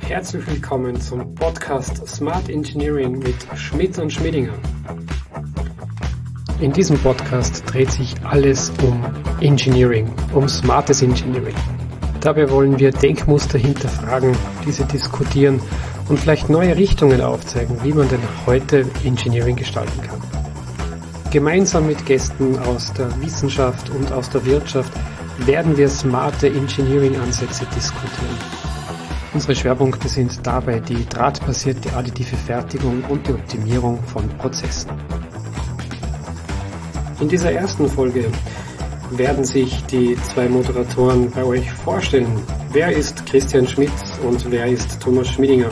Herzlich willkommen zum Podcast Smart Engineering mit Schmidt und Schmidinger. In diesem Podcast dreht sich alles um Engineering, um smartes Engineering. Dabei wollen wir Denkmuster hinterfragen, diese diskutieren und vielleicht neue Richtungen aufzeigen, wie man denn heute Engineering gestalten kann. Gemeinsam mit Gästen aus der Wissenschaft und aus der Wirtschaft werden wir smarte Engineering-Ansätze diskutieren. Unsere Schwerpunkte sind dabei die drahtbasierte additive Fertigung und die Optimierung von Prozessen. In dieser ersten Folge werden sich die zwei Moderatoren bei euch vorstellen. Wer ist Christian Schmidt und wer ist Thomas Schmidinger?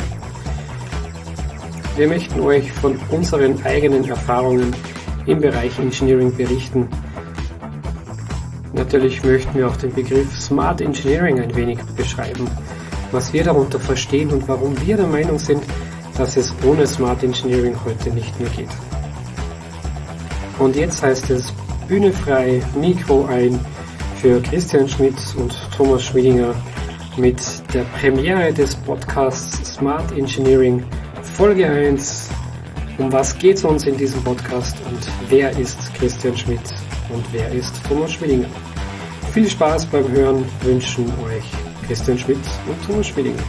Wir möchten euch von unseren eigenen Erfahrungen im Bereich Engineering berichten. Natürlich möchten wir auch den Begriff Smart Engineering ein wenig beschreiben, was wir darunter verstehen und warum wir der Meinung sind, dass es ohne Smart Engineering heute nicht mehr geht. Und jetzt heißt es Bühne frei, Mikro ein für Christian Schmidt und Thomas Schmidinger mit der Premiere des Podcasts Smart Engineering Folge 1. Um was geht es uns in diesem Podcast und wer ist Christian Schmidt und wer ist Thomas Schmidinger? Viel Spaß beim Hören wünschen euch Christian Schmidt und Thomas Schmidinger.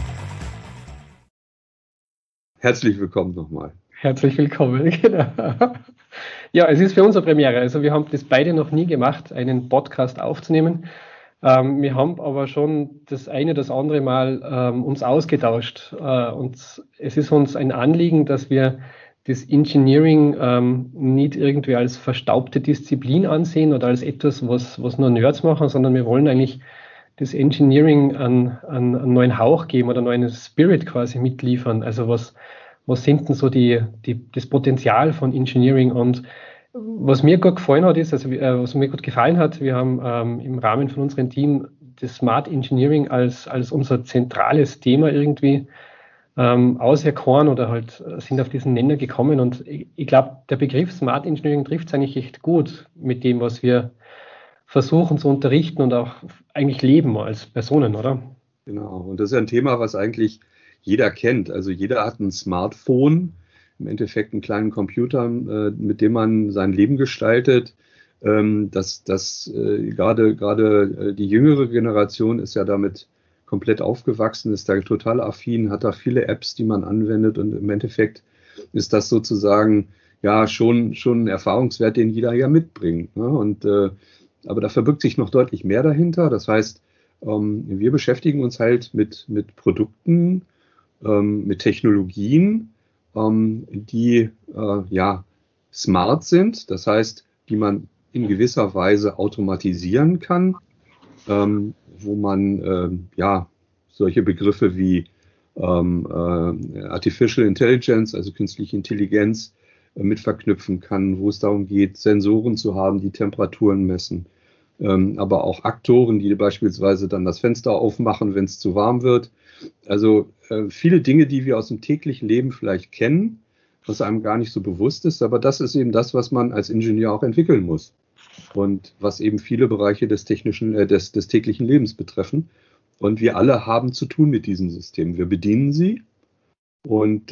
Herzlich willkommen nochmal. Herzlich willkommen, genau. Ja, es ist für uns eine Premiere. Also wir haben das beide noch nie gemacht, einen Podcast aufzunehmen. Wir haben aber schon das eine, das andere Mal uns ausgetauscht. Und es ist uns ein Anliegen, dass wir das Engineering nicht irgendwie als verstaubte Disziplin ansehen oder als etwas, was nur Nerds machen, sondern wir wollen eigentlich das Engineering einen neuen Hauch geben oder einen neuen Spirit quasi mitliefern. Also was sind denn so das Potenzial von Engineering? Und was mir gut gefallen hat, ist, also was mir gut gefallen hat, wir haben im Rahmen von unserem Team das Smart Engineering als unser zentrales Thema irgendwie auserkoren oder halt sind auf diesen Nenner gekommen. Und ich glaube, der Begriff Smart Engineering trifft es eigentlich echt gut mit dem, was wir versuchen zu unterrichten und auch eigentlich leben als Personen, oder? Genau, und das ist ein Thema, was eigentlich jeder kennt. Also jeder hat ein Smartphone, im Endeffekt einen kleinen Computer, mit dem man sein Leben gestaltet. Gerade die jüngere Generation ist ja damit komplett aufgewachsen, ist da total affin, hat da viele Apps, die man anwendet und im Endeffekt ist das sozusagen ja schon ein Erfahrungswert, den jeder ja mitbringt. Ne? Und aber da verbirgt sich noch deutlich mehr dahinter. Das heißt, wir beschäftigen uns halt mit Produkten, mit Technologien, die smart sind. Das heißt, die man in gewisser Weise automatisieren kann, wo man solche Begriffe wie Artificial Intelligence, also künstliche Intelligenz, mit verknüpfen kann, wo es darum geht, Sensoren zu haben, die Temperaturen messen, aber auch Aktoren, die beispielsweise dann das Fenster aufmachen, wenn es zu warm wird. Also viele Dinge, die wir aus dem täglichen Leben vielleicht kennen, was einem gar nicht so bewusst ist, aber das ist eben das, was man als Ingenieur auch entwickeln muss und was eben viele Bereiche des täglichen Lebens betreffen. Und wir alle haben zu tun mit diesen Systemen. Wir bedienen sie und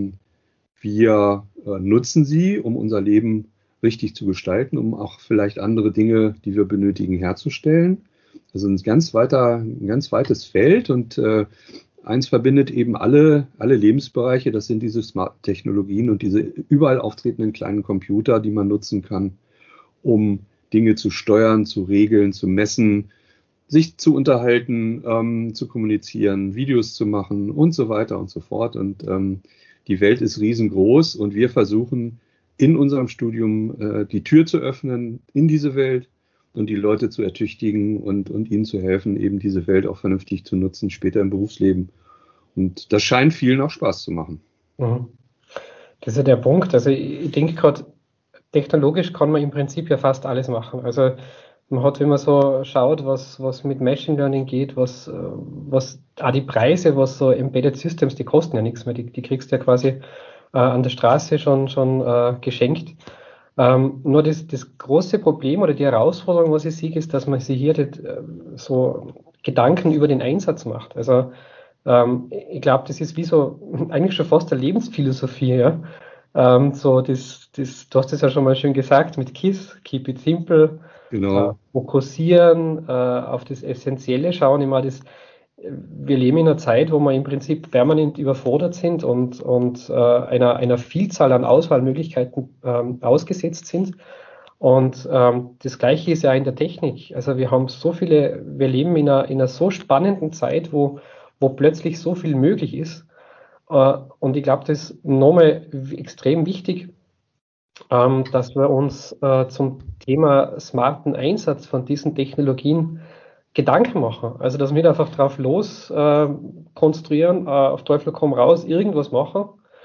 wir nutzen sie, um unser Leben richtig zu gestalten, um auch vielleicht andere Dinge, die wir benötigen, herzustellen. Also ein ganz weites Feld und eins verbindet eben alle Lebensbereiche. Das sind diese Smart-Technologien und diese überall auftretenden kleinen Computer, die man nutzen kann, um Dinge zu steuern, zu regeln, zu messen, sich zu unterhalten, zu kommunizieren, Videos zu machen und so weiter und so fort. Und die Welt ist riesengroß und wir versuchen in unserem Studium die Tür zu öffnen in diese Welt und die Leute zu ertüchtigen und ihnen zu helfen, eben diese Welt auch vernünftig zu nutzen, später im Berufsleben. Und das scheint vielen auch Spaß zu machen. Das ist ja der Punkt. Also ich denke gerade, technologisch kann man im Prinzip ja fast alles machen. Also man hat, wenn man so schaut, was mit Machine Learning geht, was auch die Preise, was so Embedded Systems, die kosten ja nichts mehr, die kriegst du ja quasi an der Straße schon geschenkt. Nur das große Problem oder die Herausforderung, was ich sehe, ist, dass man sich hier so Gedanken über den Einsatz macht. Also Ich glaube, das ist wie so eigentlich schon fast eine Lebensphilosophie, ja. So du hast es ja schon mal schön gesagt mit KISS, Keep It Simple, Genau. fokussieren, auf das Essentielle schauen. Ich meine, wir leben in einer Zeit, wo wir im Prinzip permanent überfordert sind und einer Vielzahl an Auswahlmöglichkeiten ausgesetzt sind. Und das Gleiche ist ja in der Technik. Also wir leben in einer so spannenden Zeit, wo plötzlich so viel möglich ist. Und ich glaube, das ist nochmal extrem wichtig, dass wir uns zum Thema smarten Einsatz von diesen Technologien Gedanken machen. Also, dass wir nicht einfach drauf los konstruieren, auf Teufel komm raus, irgendwas machen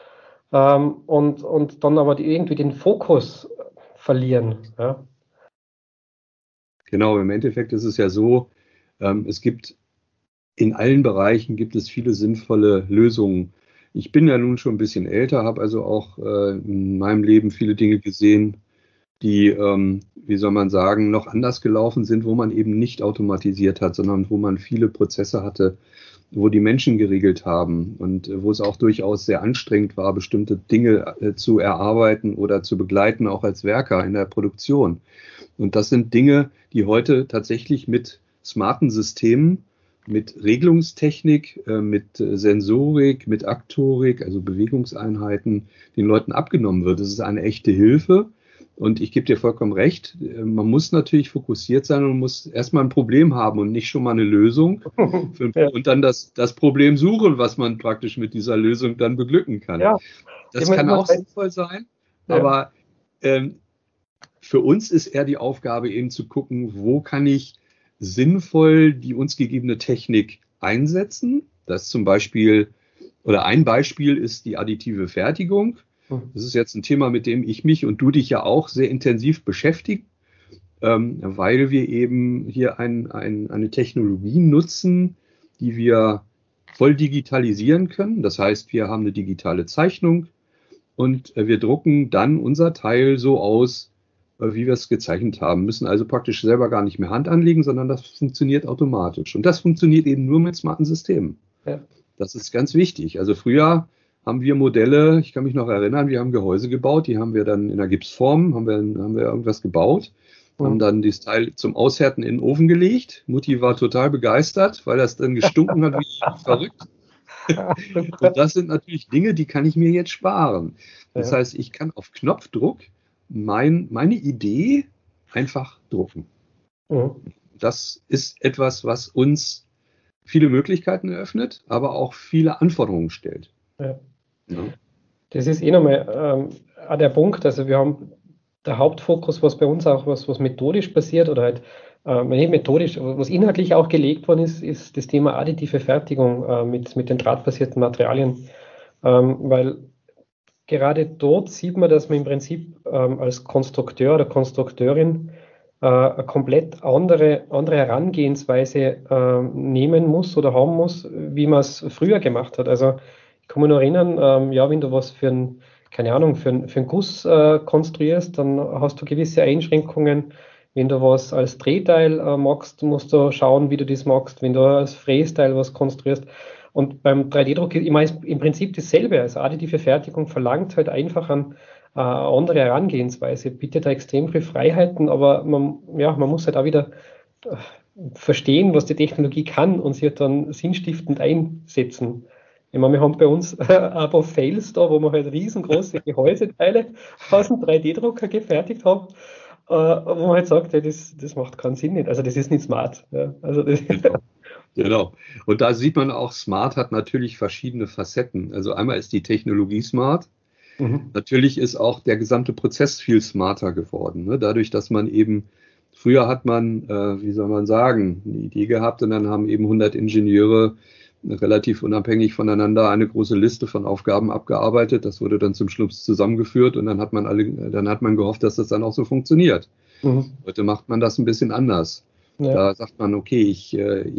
und dann aber irgendwie den Fokus verlieren. Ja. Genau, im Endeffekt ist es ja so, es gibt in allen Bereichen gibt es viele sinnvolle Lösungen. Ich bin ja nun schon ein bisschen älter, habe also auch in meinem Leben viele Dinge gesehen, die, wie soll man sagen, noch anders gelaufen sind, wo man eben nicht automatisiert hat, sondern wo man viele Prozesse hatte, wo die Menschen geregelt haben und wo es auch durchaus sehr anstrengend war, bestimmte Dinge zu erarbeiten oder zu begleiten, auch als Werker in der Produktion. Und das sind Dinge, die heute tatsächlich mit smarten Systemen, mit Regelungstechnik, mit Sensorik, mit Aktorik, also Bewegungseinheiten, den Leuten abgenommen wird. Das ist eine echte Hilfe. Und ich gebe dir vollkommen recht, man muss natürlich fokussiert sein und muss erstmal ein Problem haben und nicht schon mal eine Lösung Ja. und dann das Problem suchen, was man praktisch mit dieser Lösung dann beglücken kann. Ja. Das kann auch sinnvoll sein, aber für uns ist eher die Aufgabe eben zu gucken, wo kann ich sinnvoll die uns gegebene Technik einsetzen. Das zum Beispiel, oder ein Beispiel ist die additive Fertigung. Das ist jetzt ein Thema, mit dem ich mich und du dich ja auch sehr intensiv beschäftigen, weil wir eben hier eine Technologie nutzen, die wir voll digitalisieren können. Das heißt, wir haben eine digitale Zeichnung und wir drucken dann unser Teil so aus, wie wir es gezeichnet haben, müssen also praktisch selber gar nicht mehr Hand anlegen, sondern das funktioniert automatisch. Und das funktioniert eben nur mit smarten Systemen. Ja. Das ist ganz wichtig. Also früher haben wir Modelle, ich kann mich noch erinnern, wir haben Gehäuse gebaut, die haben wir dann in der Gipsform, haben wir irgendwas gebaut, haben dann das Teil zum Aushärten in den Ofen gelegt. Mutti war total begeistert, weil das dann gestunken hat wie verrückt. Und das sind natürlich Dinge, die kann ich mir jetzt sparen. Das heißt, ich kann auf Knopfdruck meine Idee einfach drucken. Das ist etwas, was uns viele Möglichkeiten eröffnet, aber auch viele Anforderungen stellt. Ja. Das ist nochmal der Punkt. Also wir haben der Hauptfokus, was bei uns auch was methodisch passiert oder halt nicht methodisch, was inhaltlich auch gelegt worden ist das Thema additive Fertigung mit den drahtbasierten Materialien, weil gerade dort sieht man, dass man im Prinzip als Konstrukteur oder Konstrukteurin eine komplett andere Herangehensweise nehmen muss oder haben muss, wie man es früher gemacht hat. Also ich kann mich noch erinnern, wenn du was für einen Guss konstruierst, dann hast du gewisse Einschränkungen. Wenn du was als Drehteil machst, musst du schauen, wie du das machst. Wenn du als Frästeil was konstruierst. Und beim 3D-Druck ist im Prinzip dasselbe. Also additive Fertigung verlangt halt einfach eine andere Herangehensweise, bietet da extrem viel Freiheiten, aber man muss halt auch wieder verstehen, was die Technologie kann und sie halt dann sinnstiftend einsetzen. Ich meine, wir haben bei uns ein paar Fails da, wo wir halt riesengroße Gehäuseteile aus dem 3D-Drucker gefertigt haben, wo man halt sagt, hey, das macht keinen Sinn nicht. Also das ist nicht smart. Ja. Also das Genau. Und da sieht man auch, smart hat natürlich verschiedene Facetten. Also einmal ist die Technologie smart. Natürlich ist auch der gesamte Prozess viel smarter geworden. Ne? Dadurch, dass man eben, früher hat man, wie soll man sagen, eine Idee gehabt und dann haben eben 100 Ingenieure relativ unabhängig voneinander eine große Liste von Aufgaben abgearbeitet. Das wurde dann zum Schluss zusammengeführt und dann hat man gehofft, dass das dann auch so funktioniert. Heute macht man das ein bisschen anders. Ja. Da sagt man, okay, ich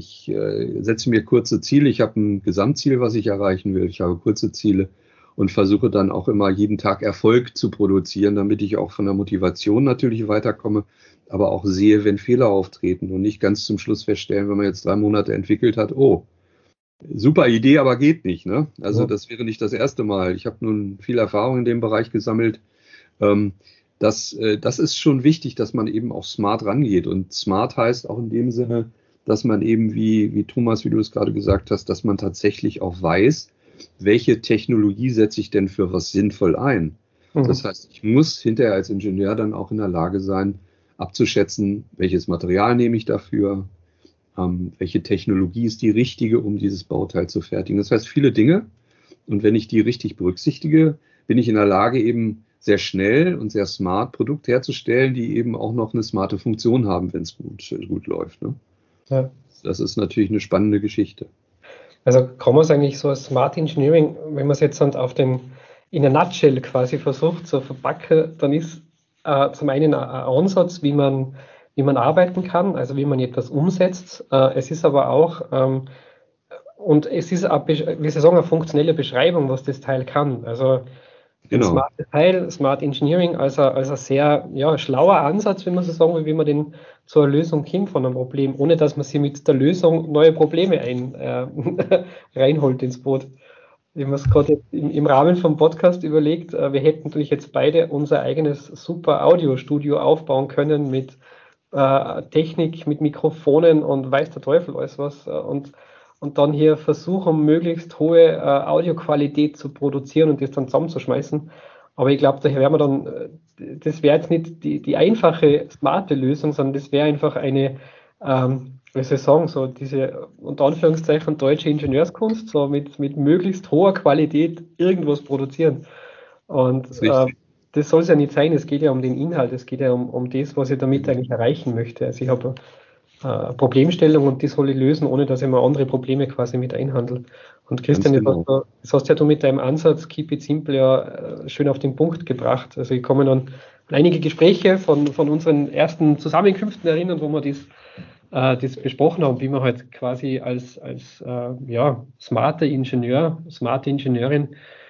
setze mir kurze Ziele. Ich habe ein Gesamtziel, was ich erreichen will. Ich habe kurze Ziele und versuche dann auch immer jeden Tag Erfolg zu produzieren, damit ich auch von der Motivation natürlich weiterkomme, aber auch sehe, wenn Fehler auftreten und nicht ganz zum Schluss feststellen, wenn man jetzt 3 Monate entwickelt hat, oh, Super Idee, aber geht nicht, ne? Also Ja. das wäre nicht das erste Mal. Ich habe nun viel Erfahrung in dem Bereich gesammelt. Ähm, das ist schon wichtig, dass man eben auch smart rangeht. Und smart heißt auch in dem Sinne, dass man eben, wie Thomas, wie du es gerade gesagt hast, dass man tatsächlich auch weiß, welche Technologie setze ich denn für was sinnvoll ein. Das Mhm. heißt, ich muss hinterher als Ingenieur dann auch in der Lage sein, abzuschätzen, welches Material nehme ich dafür, welche Technologie ist die richtige, um dieses Bauteil zu fertigen. Das heißt, viele Dinge. Und wenn ich die richtig berücksichtige, bin ich in der Lage, eben sehr schnell und sehr smart Produkte herzustellen, die eben auch noch eine smarte Funktion haben, wenn es gut läuft. Ne? Ja. Das ist natürlich eine spannende Geschichte. Also kann man es eigentlich so als Smart Engineering, wenn man es jetzt auf in a nutshell quasi versucht zu verpacken, dann ist zum einen ein Ansatz, wie man arbeiten kann, also wie man etwas umsetzt. Es ist aber auch, und es ist, wie Sie sagen, eine funktionelle Beschreibung, was das Teil kann. Also ein Genau. smartes Teil, Smart Engineering, als ein sehr schlauer Ansatz, wenn man so sagen will, wie man den zur Lösung kommt von einem Problem, ohne dass man sie mit der Lösung neue Probleme reinholt ins Boot. Ich habe mir es gerade im Rahmen vom Podcast überlegt, wir hätten natürlich jetzt beide unser eigenes super Audiostudio aufbauen können mit Technik, mit Mikrofonen und weiß der Teufel alles was und dann hier versuchen, möglichst hohe Audioqualität zu produzieren und das dann zusammenzuschmeißen. Aber ich glaube, daher wäre man dann, das wäre jetzt nicht die einfache, smarte Lösung, sondern das wäre einfach eine, wie soll ich sagen, so diese unter Anführungszeichen deutsche Ingenieurskunst, so mit möglichst hoher Qualität irgendwas produzieren. Und Das ist richtig. das soll es ja nicht sein, es geht ja um den Inhalt, es geht ja um das, was ich damit Mhm. eigentlich erreichen möchte. Also ich habe Problemstellung und die soll ich lösen, ohne dass ich mir andere Probleme quasi mit einhandle. Und Ganz Christian, genau. das hast ja du mit deinem Ansatz Keep It Simple ja schön auf den Punkt gebracht. Also ich kann mich an einige Gespräche von unseren ersten Zusammenkünften erinnern, wo wir das besprochen haben, wie man halt quasi als smarter Ingenieur, smarte Ingenieurin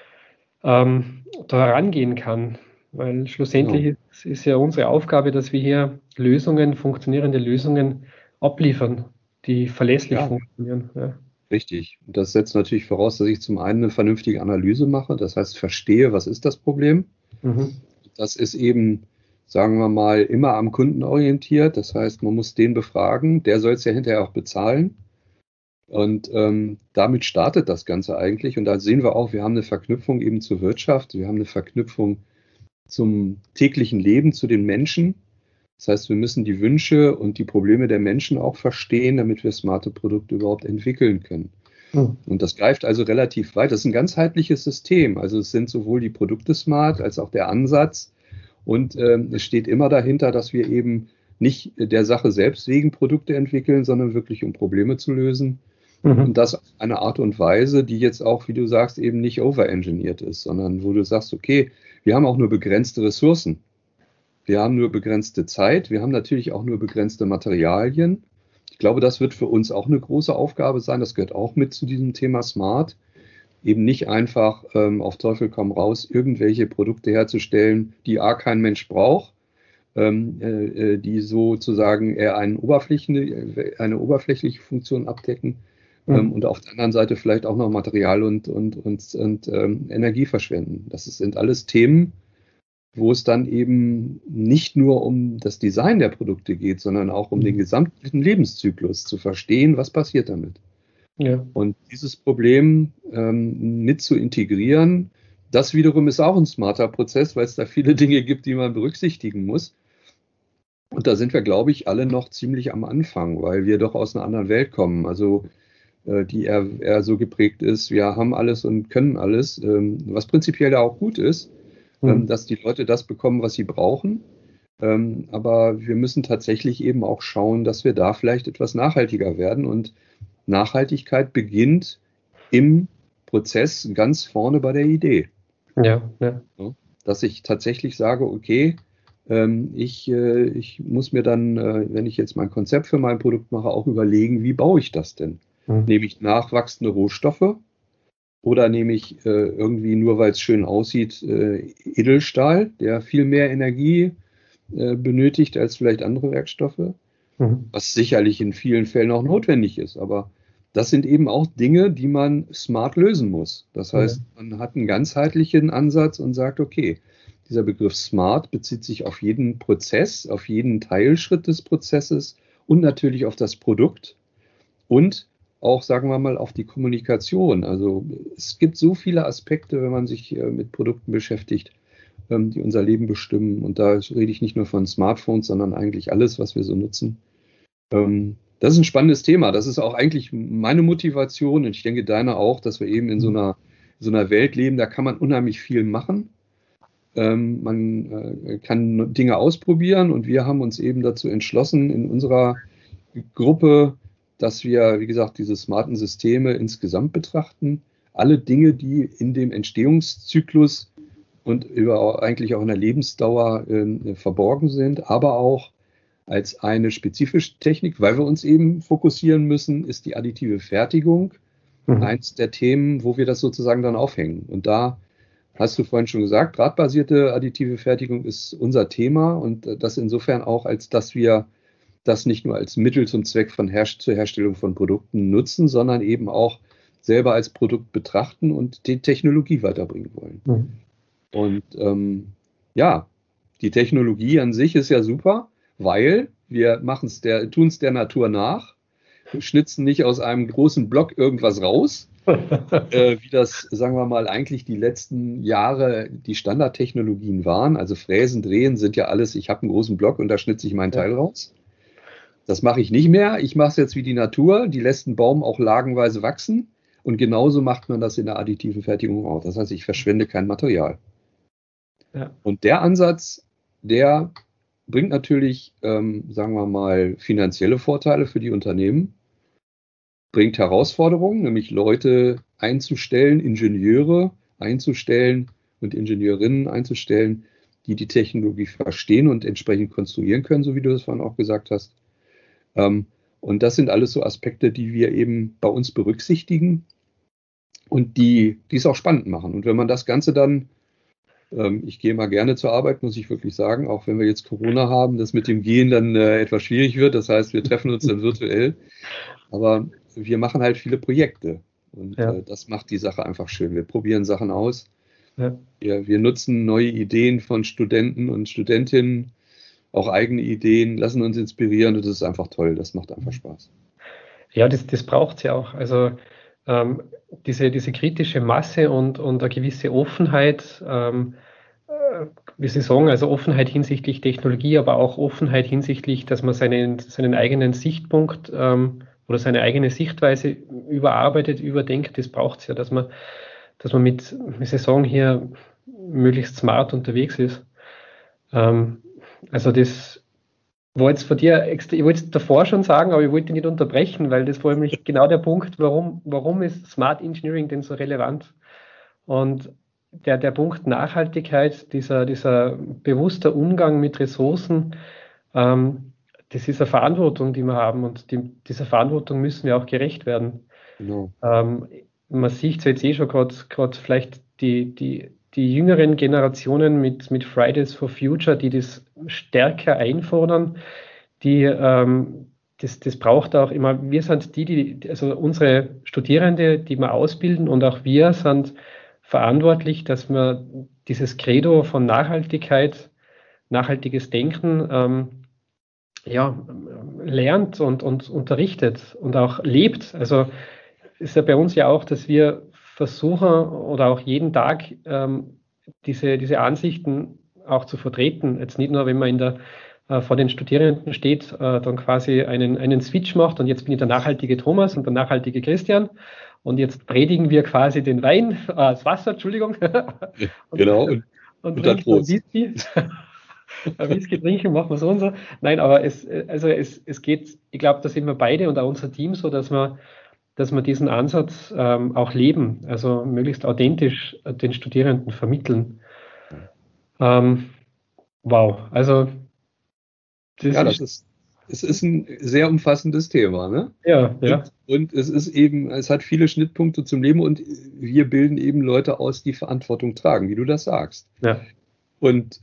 da herangehen kann. Weil Genau. schlussendlich ist ja unsere Aufgabe, dass wir hier Lösungen, funktionierende Lösungen abliefern, die verlässlich Ja, funktionieren. Ja. richtig. Und das setzt natürlich voraus, dass ich zum einen eine vernünftige Analyse mache, das heißt, verstehe, was ist das Problem. Mhm. Das ist eben, sagen wir mal, immer am Kunden orientiert. Das heißt, man muss den befragen, der soll es ja hinterher auch bezahlen. Und damit startet das Ganze eigentlich. Und da sehen wir auch, wir haben eine Verknüpfung eben zur Wirtschaft, wir haben eine Verknüpfung zum täglichen Leben, zu den Menschen. Das heißt, wir müssen die Wünsche und die Probleme der Menschen auch verstehen, damit wir smarte Produkte überhaupt entwickeln können. Mhm. Und das greift also relativ weit. Das ist ein ganzheitliches System. Also es sind sowohl die Produkte smart als auch der Ansatz. Und es steht immer dahinter, dass wir eben nicht der Sache selbst wegen Produkte entwickeln, sondern wirklich um Probleme zu lösen. Und Mhm. das auf eine Art und Weise, die jetzt auch, wie du sagst, eben nicht overengineert ist, sondern wo du sagst, okay, wir haben auch nur begrenzte Ressourcen. Wir haben nur begrenzte Zeit. Wir haben natürlich auch nur begrenzte Materialien. Ich glaube, das wird für uns auch eine große Aufgabe sein. Das gehört auch mit zu diesem Thema Smart. Eben nicht einfach auf Teufel komm raus irgendwelche Produkte herzustellen, die A kein Mensch braucht, die sozusagen eher eine oberflächliche Funktion abdecken Mhm. und auf der anderen Seite vielleicht auch noch Material und Energie verschwenden. Sind alles Themen, wo es dann eben nicht nur um das Design der Produkte geht, sondern auch um den Mhm. gesamten Lebenszyklus zu verstehen, was passiert damit. Ja. Und dieses Problem mit zu integrieren, das wiederum ist auch ein smarter Prozess, weil es da viele Dinge gibt, die man berücksichtigen muss. Und da sind wir, glaube ich, alle noch ziemlich am Anfang, weil wir doch aus einer anderen Welt kommen. Also die eher so geprägt ist, wir haben alles und können alles, was prinzipiell ja auch gut ist, Mhm. dass die Leute das bekommen, was sie brauchen. Aber wir müssen tatsächlich eben auch schauen, dass wir da vielleicht etwas nachhaltiger werden. Und Nachhaltigkeit beginnt im Prozess ganz vorne bei der Idee. Ja. Ja. Ja? Dass ich tatsächlich sage, okay, ich muss mir dann, wenn ich jetzt mein Konzept für mein Produkt mache, auch überlegen, wie baue ich das denn? Mhm. Nehme ich nachwachsende Rohstoffe oder nehme ich irgendwie nur, weil es schön aussieht, Edelstahl, der viel mehr Energie benötigt als vielleicht andere Werkstoffe, Mhm. was sicherlich in vielen Fällen auch notwendig ist. Aber das sind eben auch Dinge, die man smart lösen muss. Das heißt, man hat einen ganzheitlichen Ansatz und sagt, okay, dieser Begriff smart bezieht sich auf jeden Prozess, auf jeden Teilschritt des Prozesses und natürlich auf das Produkt und auch, sagen wir mal, auf die Kommunikation. Also es gibt so viele Aspekte, wenn man sich mit Produkten beschäftigt, die unser Leben bestimmen. Und da rede ich nicht nur von Smartphones, sondern eigentlich alles, was wir so nutzen. Das ist ein spannendes Thema. Das ist auch eigentlich meine Motivation und ich denke deine auch, dass wir eben in so einer Welt leben, da kann man unheimlich viel machen. Man kann Dinge ausprobieren und wir haben uns eben dazu entschlossen in unserer Gruppe, dass wir, wie gesagt, diese smarten Systeme insgesamt betrachten. Alle Dinge, die in dem Entstehungszyklus und eigentlich auch in der Lebensdauer verborgen sind, aber auch als eine spezifische Technik, weil wir uns eben fokussieren müssen, ist die additive Fertigung eins der Themen, wo wir das sozusagen dann aufhängen. Und da hast du vorhin schon gesagt, drahtbasierte additive Fertigung ist unser Thema und das insofern auch, als dass wir das nicht nur als Mittel zum Zweck zur Herstellung von Produkten nutzen, sondern eben auch selber als Produkt betrachten und die Technologie weiterbringen wollen. Und ja, die Technologie an sich ist ja super, weil wir tun es der Natur nach, wir schnitzen nicht aus einem großen Block irgendwas raus, wie das, sagen wir mal, eigentlich die letzten Jahre die Standardtechnologien waren. Also Fräsen, Drehen sind ja alles, ich habe einen großen Block und da schnitze ich mein Teil raus. Das mache ich nicht mehr. Ich mache es jetzt wie die Natur, die lässt einen Baum auch lagenweise wachsen und genauso macht man das in der additiven Fertigung auch. Das heißt, ich verschwende kein Material. Ja. Und der Ansatz, der bringt natürlich, sagen wir mal, finanzielle Vorteile für die Unternehmen, bringt Herausforderungen, nämlich Leute einzustellen, Ingenieure einzustellen und Ingenieurinnen einzustellen, die die Technologie verstehen und entsprechend konstruieren können, so wie du das vorhin auch gesagt hast. Und das sind alles so Aspekte, die wir eben bei uns berücksichtigen und die es auch spannend machen. Und wenn man das Ganze dann ich gehe mal gerne zur Arbeit, muss ich wirklich sagen, auch wenn wir jetzt Corona haben, das mit dem Gehen dann etwas schwierig wird. Das heißt, wir treffen uns dann virtuell. Aber wir machen halt viele Projekte und das macht die Sache einfach schön. Wir probieren Sachen aus. Ja. Wir nutzen neue Ideen von Studenten und Studentinnen, auch eigene Ideen, lassen uns inspirieren und das ist einfach toll. Das macht einfach Spaß. Ja, das braucht es ja auch. Also diese kritische Masse und eine gewisse Offenheit, wie Sie sagen, also Offenheit hinsichtlich Technologie, aber auch Offenheit hinsichtlich, dass man seinen eigenen Sichtpunkt oder seine eigene Sichtweise überarbeitet, überdenkt, das braucht es ja, dass man mit, wie Sie sagen, hier möglichst smart unterwegs ist. Also das war jetzt von dir, ich wollte es davor schon sagen, aber ich wollte nicht unterbrechen, weil das war nämlich genau der Punkt, warum ist Smart Engineering denn so relevant? Und der Punkt Nachhaltigkeit, dieser bewusster Umgang mit Ressourcen, das ist eine Verantwortung, die wir haben und dieser Verantwortung müssen wir auch gerecht werden. Genau. Man sieht es jetzt schon gerade vielleicht die jüngeren Generationen mit Fridays for Future, die das stärker einfordern, das braucht auch immer, wir sind also unsere Studierende, die wir ausbilden und auch wir sind verantwortlich, dass man dieses Credo von Nachhaltigkeit, nachhaltiges Denken lernt und unterrichtet und auch lebt. Also ist ja bei uns ja auch, dass wir versuchen oder auch jeden Tag diese Ansichten auch zu vertreten. Jetzt nicht nur, wenn man vor den Studierenden steht, dann quasi einen Switch macht und jetzt bin ich der nachhaltige Thomas und der nachhaltige Christian und jetzt predigen wir quasi den Wein, das Wasser, Entschuldigung. Genau. Und trinken dann Whisky. Whisky trinken, machen wir so und so. Nein, aber es geht, ich glaube, da sind wir beide und auch unser Team so, dass wir diesen Ansatz auch leben, also möglichst authentisch den Studierenden vermitteln. Wow, also es ist ein sehr umfassendes Thema, ne? Ja. Und es hat viele Schnittpunkte zum Leben und wir bilden eben Leute aus, die Verantwortung tragen, wie du das sagst. Ja. Und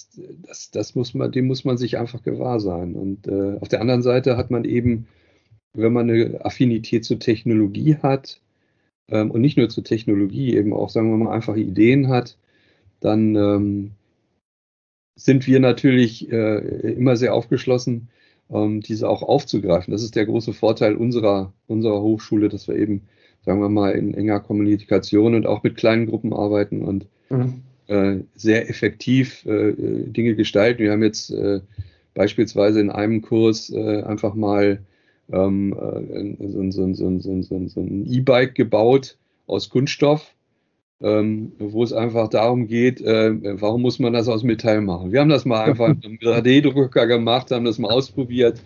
dem muss man sich einfach gewahr sein. Und auf der anderen Seite hat man eben wenn man eine Affinität zur Technologie hat, und nicht nur zur Technologie, eben auch, sagen wir mal, einfache Ideen hat, dann sind wir natürlich immer sehr aufgeschlossen, diese auch aufzugreifen. Das ist der große Vorteil unserer Hochschule, dass wir eben, sagen wir mal, in enger Kommunikation und auch mit kleinen Gruppen arbeiten und sehr effektiv Dinge gestalten. Wir haben jetzt beispielsweise in einem Kurs einfach mal so ein E-Bike gebaut aus Kunststoff, wo es einfach darum geht, warum muss man das aus Metall machen? Wir haben das mal einfach mit einem 3D-Drucker gemacht, haben das mal ausprobiert.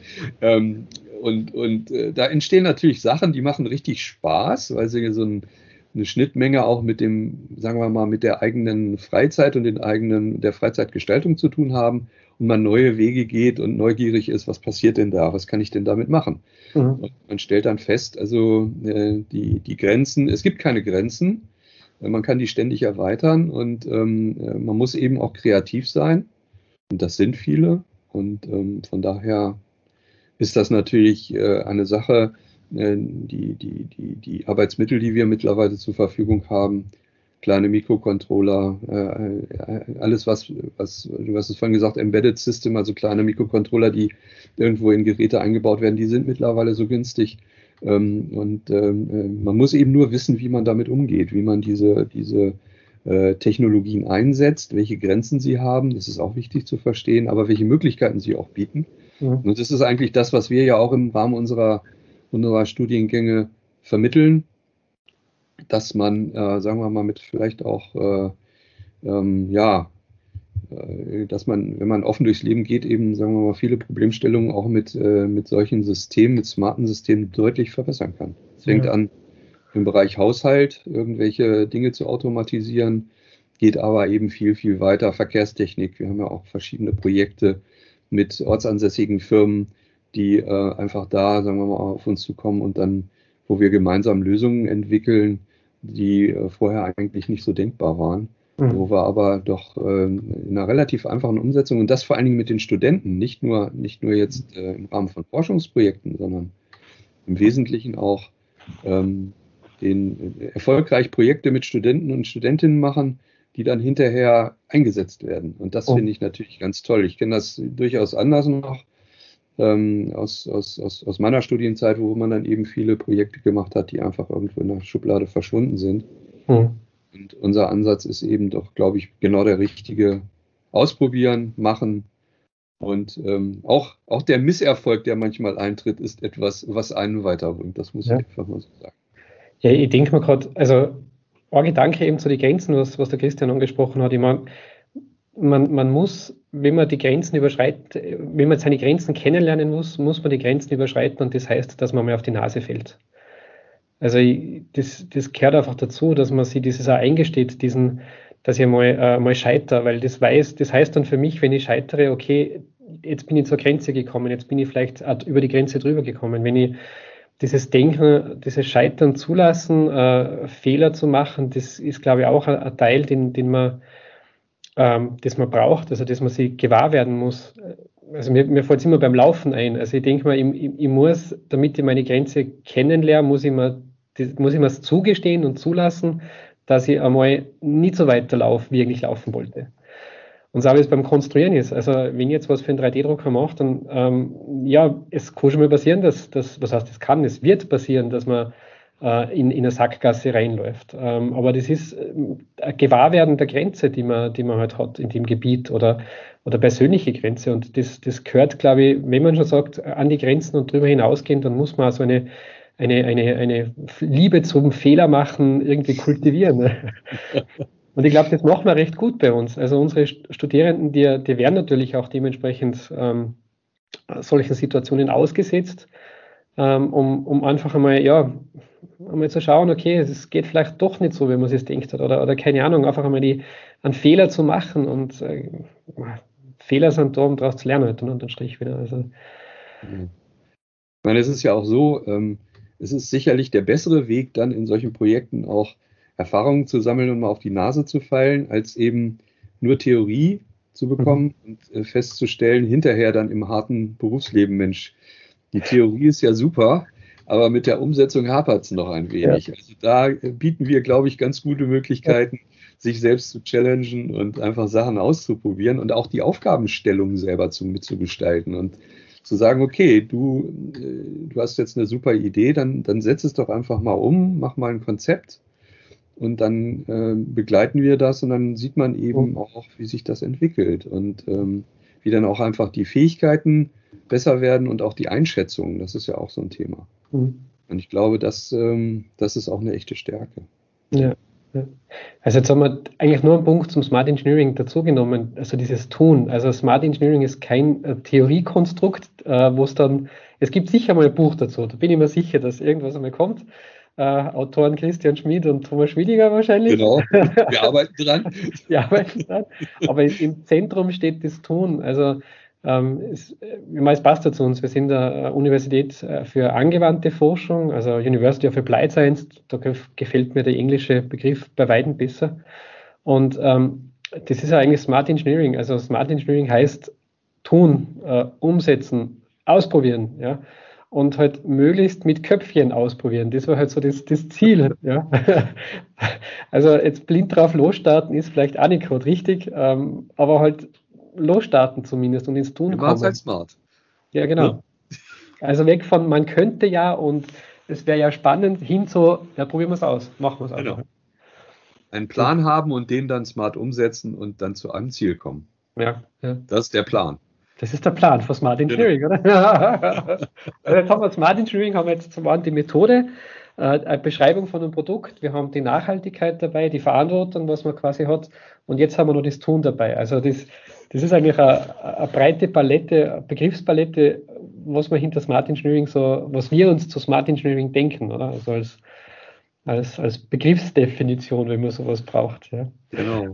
Da entstehen natürlich Sachen, die machen richtig Spaß, weil sie so eine Schnittmenge auch mit dem, sagen wir mal, mit der eigenen Freizeit und der Freizeitgestaltung zu tun haben und man neue Wege geht und neugierig ist, was passiert denn da? Was kann ich denn damit machen? Und man stellt dann fest, also die Grenzen, es gibt keine Grenzen. Man kann die ständig erweitern und man muss eben auch kreativ sein. Und das sind viele. Und von daher ist das natürlich eine Sache, die Arbeitsmittel, die wir mittlerweile zur Verfügung haben, kleine Mikrocontroller, alles was du hast es vorhin gesagt, Embedded System, also kleine Mikrocontroller, die irgendwo in Geräte eingebaut werden, die sind mittlerweile so günstig. Man muss eben nur wissen, wie man damit umgeht, wie man diese Technologien einsetzt, welche Grenzen sie haben, das ist auch wichtig zu verstehen, aber welche Möglichkeiten sie auch bieten. Und das ist eigentlich das, was wir ja auch im Rahmen unserer Studiengänge vermitteln, dass man, sagen wir mal, mit vielleicht auch, dass man, wenn man offen durchs Leben geht, eben, sagen wir mal, viele Problemstellungen auch mit solchen Systemen, mit smarten Systemen deutlich verbessern kann. Es fängt an im Bereich Haushalt, irgendwelche Dinge zu automatisieren, geht aber eben viel, viel weiter. Verkehrstechnik, wir haben ja auch verschiedene Projekte mit ortsansässigen Firmen, die einfach da, sagen wir mal, auf uns zukommen und dann, wo wir gemeinsam Lösungen entwickeln, die vorher eigentlich nicht so denkbar waren, wo wir aber doch in einer relativ einfachen Umsetzung und das vor allen Dingen mit den Studenten, nicht nur jetzt im Rahmen von Forschungsprojekten, sondern im Wesentlichen auch erfolgreich Projekte mit Studenten und Studentinnen machen, die dann hinterher eingesetzt werden. Und das finde ich natürlich ganz toll. Ich kenne das durchaus anders noch aus meiner Studienzeit, wo man dann eben viele Projekte gemacht hat, die einfach irgendwo in der Schublade verschwunden sind. Und unser Ansatz ist eben doch, glaube ich, genau der richtige. Ausprobieren, machen. Und auch der Misserfolg, der manchmal eintritt, ist etwas, was einen weiterbringt. Das muss ich einfach mal so sagen. Ja, ich denke mir gerade, also ein Gedanke eben zu den Grenzen, was der Christian angesprochen hat. Ich meine, man muss, wenn man die Grenzen überschreitet, wenn man seine Grenzen kennenlernen muss man die Grenzen überschreiten und das heißt, dass man mal auf die Nase fällt. Also das gehört einfach dazu, dass man sich dieses auch eingesteht, dass ich mal scheitere, weil das heißt dann für mich, wenn ich scheitere, okay, jetzt bin ich zur Grenze gekommen, jetzt bin ich vielleicht über die Grenze drüber gekommen. Wenn ich dieses Denken, dieses Scheitern zulassen, Fehler zu machen, das ist, glaube ich, auch ein Teil, das man braucht, also dass man sich gewahr werden muss. Also mir fällt es immer beim Laufen ein. Also ich denke mal, ich muss, damit ich meine Grenze kennenlerne, muss ich mir es zugestehen und zulassen, dass ich einmal nicht so weiterlaufe, wie ich eigentlich laufen wollte. Und so wie es beim Konstruieren ist. Also wenn ich jetzt was für einen 3D-Drucker mache, dann es kann schon mal passieren, es wird passieren, dass man in eine Sackgasse reinläuft. Aber das ist ein Gewahrwerden der Grenze, die man halt hat in dem Gebiet oder persönliche Grenze. Und das gehört, glaube ich, wenn man schon sagt, an die Grenzen und drüber hinausgehen, dann muss man also eine Liebe zum Fehler machen irgendwie kultivieren. Und ich glaube, das machen wir recht gut bei uns. Also unsere Studierenden, die werden natürlich auch dementsprechend solchen Situationen ausgesetzt, um einfach einmal zu schauen, okay, es geht vielleicht doch nicht so, wie man es denkt hat, oder keine Ahnung, einfach einmal einen Fehler zu machen und Fehler sind da, um daraus zu lernen, dann unterm Strich wieder. Also. Ich meine, es ist ja auch so, es ist sicherlich der bessere Weg, dann in solchen Projekten auch Erfahrungen zu sammeln und mal auf die Nase zu fallen, als eben nur Theorie zu bekommen und festzustellen, hinterher dann im harten Berufsleben, Mensch, die Theorie ist ja super, aber mit der Umsetzung hapert es noch ein wenig. Ja. Also da bieten wir, glaube ich, ganz gute Möglichkeiten, sich selbst zu challengen und einfach Sachen auszuprobieren und auch die Aufgabenstellung selber mitzugestalten und zu sagen, okay, du hast jetzt eine super Idee, dann setz es doch einfach mal um, mach mal ein Konzept und dann begleiten wir das und dann sieht man eben auch, wie sich das entwickelt und wie dann auch einfach die Fähigkeiten besser werden und auch die Einschätzung. Das ist ja auch so ein Thema. Und ich glaube, das ist auch eine echte Stärke. Ja. Also jetzt haben wir eigentlich nur einen Punkt zum Smart Engineering dazugenommen, also dieses Tun. Also Smart Engineering ist kein Theoriekonstrukt, wo es gibt sicher mal ein Buch dazu, da bin ich mir sicher, dass irgendwas einmal kommt. Autoren Christian Schmid und Thomas Schwidiger wahrscheinlich. Genau, wir arbeiten dran. Aber im Zentrum steht das Tun. Also es passt ja zu uns. Wir sind eine Universität für angewandte Forschung, also University of Applied Science. Da gefällt mir der englische Begriff bei weitem besser. Und das ist ja eigentlich Smart Engineering. Also Smart Engineering heißt tun, umsetzen, ausprobieren, ja. Und halt möglichst mit Köpfchen ausprobieren. Das war halt so das Ziel. Ja. Also jetzt blind drauf losstarten ist vielleicht auch nicht gerade richtig, aber halt losstarten zumindest und ins Tun kommen. Halt smart. Ja, genau. Ja. Also weg von man könnte ja und es wäre ja spannend, hin zu, ja, probieren wir es aus, machen wir es einfach. Genau. Einen Plan haben und den dann smart umsetzen und dann zu einem Ziel kommen. Ja. Das ist der Plan. Das ist der Plan für Smart Engineering, genau. Oder? Also jetzt haben wir Smart Engineering, haben wir jetzt zum einen die Methode, eine Beschreibung von einem Produkt, wir haben die Nachhaltigkeit dabei, die Verantwortung, was man quasi hat, und jetzt haben wir noch das Tun dabei. Also das ist eigentlich eine breite Palette, eine Begriffspalette, was man hinter Smart Engineering was wir uns zu Smart Engineering denken, oder? Also als Begriffsdefinition, wenn man sowas braucht. Ja. Genau.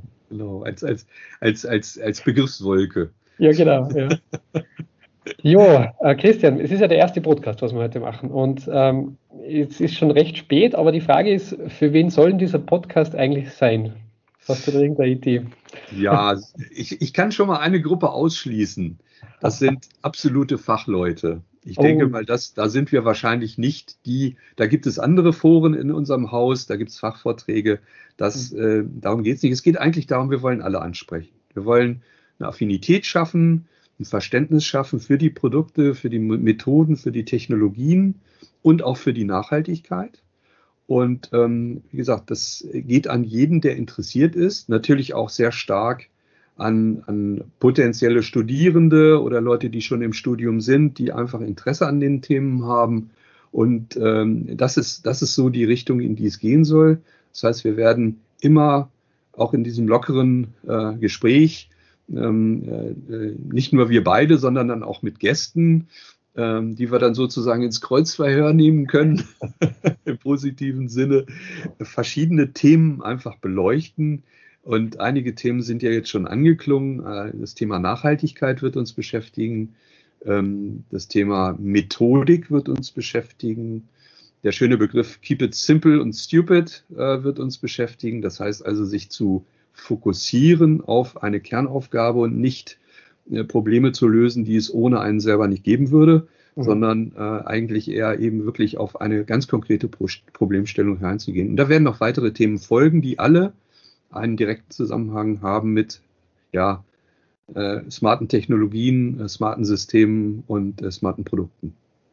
Als Begriffswolke. Ja, genau. Ja. Jo, Christian, es ist ja der erste Podcast, was wir heute machen. Und es ist schon recht spät, aber die Frage ist, für wen soll denn dieser Podcast eigentlich sein? Hast du da irgendeine Idee? Ja, ich kann schon mal eine Gruppe ausschließen. Das sind absolute Fachleute. Ich denke mal, da sind wir wahrscheinlich nicht da gibt es andere Foren in unserem Haus, da gibt es Fachvorträge. Darum geht es nicht. Es geht eigentlich darum, wir wollen alle ansprechen. Wir wollen eine Affinität schaffen, ein Verständnis schaffen für die Produkte, für die Methoden, für die Technologien und auch für die Nachhaltigkeit. Und wie gesagt, das geht an jeden, der interessiert ist. Natürlich auch sehr stark an potenzielle Studierende oder Leute, die schon im Studium sind, die einfach Interesse an den Themen haben. Und das ist so die Richtung, in die es gehen soll. Das heißt, wir werden immer auch in diesem lockeren Gespräch, nicht nur wir beide, sondern dann auch mit Gästen, die wir dann sozusagen ins Kreuzverhör nehmen können, im positiven Sinne, verschiedene Themen einfach beleuchten. Und einige Themen sind ja jetzt schon angeklungen. Das Thema Nachhaltigkeit wird uns beschäftigen. Das Thema Methodik wird uns beschäftigen. Der schöne Begriff Keep it simple und stupid wird uns beschäftigen. Das heißt also, sich zu fokussieren auf eine Kernaufgabe und nicht Probleme zu lösen, die es ohne einen selber nicht geben würde, sondern eigentlich eher eben wirklich auf eine ganz konkrete Problemstellung hereinzugehen. Und da werden noch weitere Themen folgen, die alle einen direkten Zusammenhang haben mit smarten Technologien, smarten Systemen und smarten Produkten.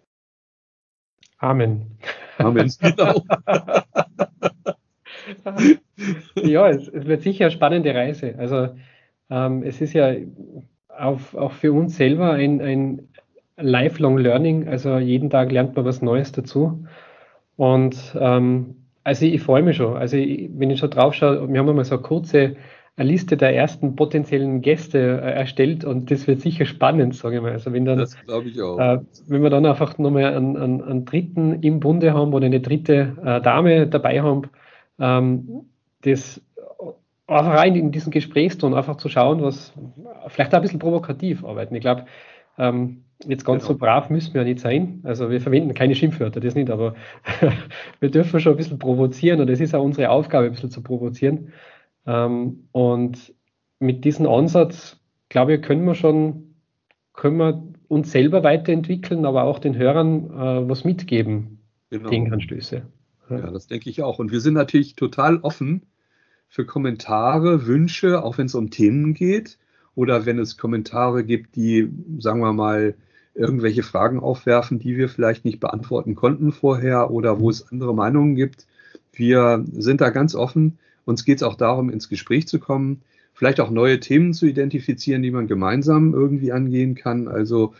Amen. Amen, genau. Ja, es wird sicher eine spannende Reise. Also es ist ja auch für uns selber ein Lifelong Learning. Also jeden Tag lernt man was Neues dazu. Und also ich freue mich schon. Also wenn ich schon drauf schaue, wir haben mal so eine kurze Liste der ersten potenziellen Gäste erstellt und das wird sicher spannend, sage ich mal. Also wenn dann, das glaube ich auch. Wenn wir dann einfach nochmal einen Dritten im Bunde haben oder eine dritte Dame dabei haben, das einfach rein in diesen Gesprächston einfach zu schauen, was vielleicht auch ein bisschen provokativ arbeiten. Ich glaube, jetzt ganz so brav müssen wir ja nicht sein. Also wir verwenden keine Schimpfwörter, das nicht, aber wir dürfen schon ein bisschen provozieren und es ist auch unsere Aufgabe, ein bisschen zu provozieren. Und mit diesem Ansatz, glaube ich, können wir uns selber weiterentwickeln, aber auch den Hörern was mitgeben. Denkanstöße. Ja, das denke ich auch. Und wir sind natürlich total offen für Kommentare, Wünsche, auch wenn es um Themen geht oder wenn es Kommentare gibt, die, sagen wir mal, irgendwelche Fragen aufwerfen, die wir vielleicht nicht beantworten konnten vorher oder wo es andere Meinungen gibt. Wir sind da ganz offen. Uns geht es auch darum, ins Gespräch zu kommen, vielleicht auch neue Themen zu identifizieren, die man gemeinsam irgendwie angehen kann. Also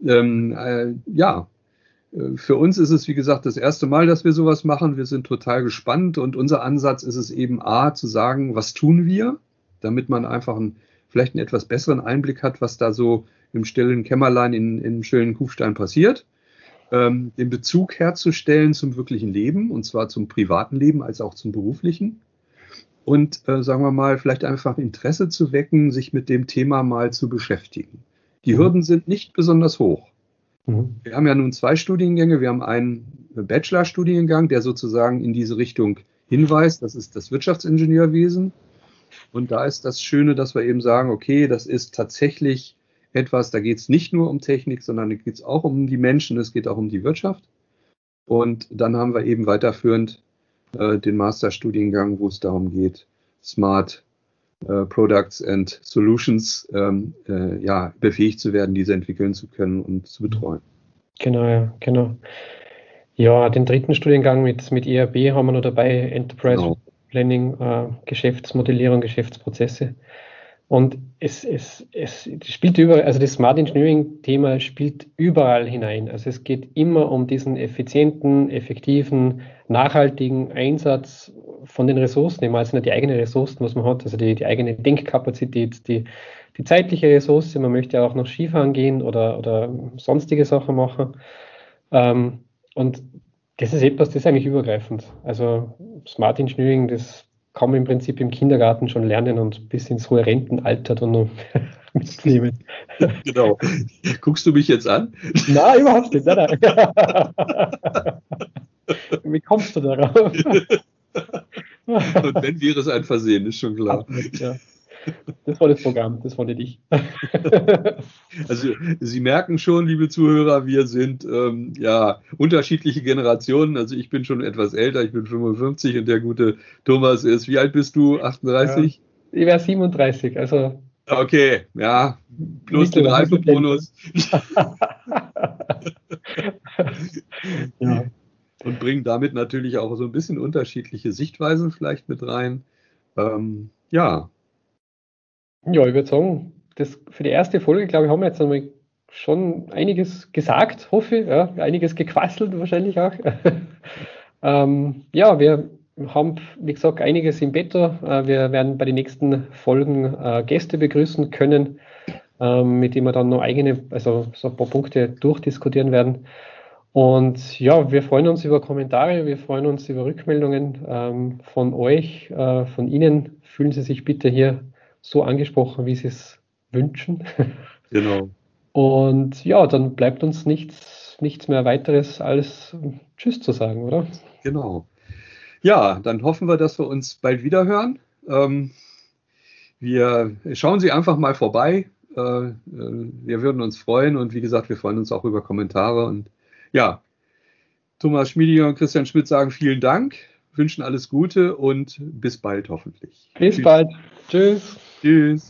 für uns ist es, wie gesagt, das erste Mal, dass wir sowas machen. Wir sind total gespannt und unser Ansatz ist es eben zu sagen, was tun wir, damit man einfach vielleicht einen etwas besseren Einblick hat, was da so im stillen Kämmerlein im stillen Kufstein passiert. Den Bezug herzustellen zum wirklichen Leben, und zwar zum privaten Leben als auch zum beruflichen. Und sagen wir mal, vielleicht einfach Interesse zu wecken, sich mit dem Thema mal zu beschäftigen. Die Hürden sind nicht besonders hoch. Wir haben ja nun 2 Studiengänge. Wir haben einen Bachelorstudiengang, der sozusagen in diese Richtung hinweist. Das ist das Wirtschaftsingenieurwesen. Und da ist das Schöne, dass wir eben sagen, okay, das ist tatsächlich etwas, da geht es nicht nur um Technik, sondern da geht es auch um die Menschen, es geht auch um die Wirtschaft. Und dann haben wir eben weiterführend den Masterstudiengang, wo es darum geht, Smart Products and Solutions befähigt zu werden, diese entwickeln zu können und zu betreuen. Genau. Ja, den 3. Studiengang mit ERP haben wir noch dabei, Enterprise Planning, Geschäftsmodellierung, Geschäftsprozesse. Und es spielt überall, also das Smart Engineering-Thema spielt überall hinein. Also es geht immer um diesen effizienten, effektiven, nachhaltigen Einsatz von den Ressourcen, immer also nicht die eigenen Ressourcen, was man hat, also die eigene Denkkapazität, die zeitliche Ressource, man möchte ja auch noch Skifahren gehen oder sonstige Sachen machen. Und das ist etwas, das ist eigentlich übergreifend. Also Smart Engineering, das kann man im Prinzip im Kindergarten schon lernen und bis ins hohe Rentenalter dann noch mitnehmen. Genau. Guckst du mich jetzt an? Nein, überhaupt nicht. Nein. Wie kommst du darauf? Und wenn wäre es ein Versehen, ist schon klar. Ja. Das war das Programm, das war nicht ich. Also Sie merken schon, liebe Zuhörer, wir sind unterschiedliche Generationen. Also ich bin schon etwas älter, ich bin 55 und der gute Thomas ist, wie alt bist du? 38? Ja, ich wäre 37, also... Okay, ja, plus den Reifebonus. Ja. Und bringen damit natürlich auch so ein bisschen unterschiedliche Sichtweisen vielleicht mit rein. Ja, ich würde sagen, das für die erste Folge, glaube ich, haben wir jetzt einmal schon einiges gesagt, hoffe ich. Ja, einiges gequasselt wahrscheinlich auch. Wir haben, wie gesagt, einiges im Petto. Wir werden bei den nächsten Folgen Gäste begrüßen können, mit denen wir dann noch so ein paar Punkte durchdiskutieren werden. Und ja, wir freuen uns über Kommentare, wir freuen uns über Rückmeldungen von euch, von Ihnen. Fühlen Sie sich bitte hier so angesprochen, wie Sie es wünschen. Genau. Und ja, dann bleibt uns nichts mehr weiteres als Tschüss zu sagen, oder? Genau. Ja, dann hoffen wir, dass wir uns bald wieder hören. Wir schauen Sie einfach mal vorbei. Wir würden uns freuen und wie gesagt, wir freuen uns auch über Kommentare. Und ja, Thomas Schmiedinger und Christian Schmidt sagen vielen Dank, wünschen alles Gute und bis bald hoffentlich. Bis bald. Tschüss. Tschüss.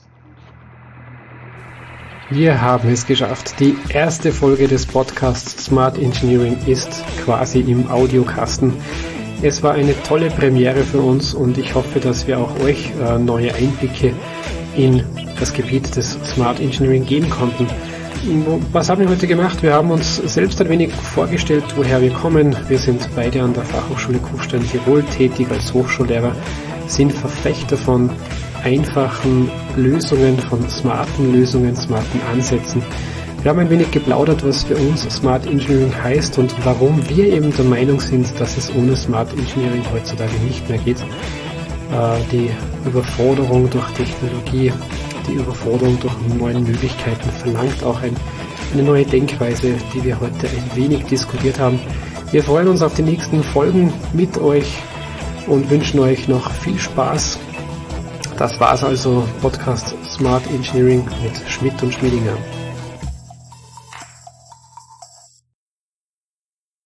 Wir haben es geschafft. Die erste Folge des Podcasts Smart Engineering ist quasi im Audiokasten. Es war eine tolle Premiere für uns und ich hoffe, dass wir auch euch neue Einblicke in das Gebiet des Smart Engineering geben konnten. Was haben wir heute gemacht? Wir haben uns selbst ein wenig vorgestellt, woher wir kommen. Wir sind beide an der Fachhochschule Kufstein Tirol tätig als Hochschullehrer, sind Verfechter von einfachen Lösungen, von smarten Lösungen, smarten Ansätzen. Wir haben ein wenig geplaudert, was für uns Smart Engineering heißt und warum wir eben der Meinung sind, dass es ohne Smart Engineering heutzutage nicht mehr geht. Die Überforderung durch Technologie, die Überforderung durch neue Möglichkeiten verlangt auch eine neue Denkweise, die wir heute ein wenig diskutiert haben. Wir freuen uns auf die nächsten Folgen mit euch und wünschen euch noch viel Spaß. Das war's also, Podcast Smart Engineering mit Schmidt und Schmiedinger.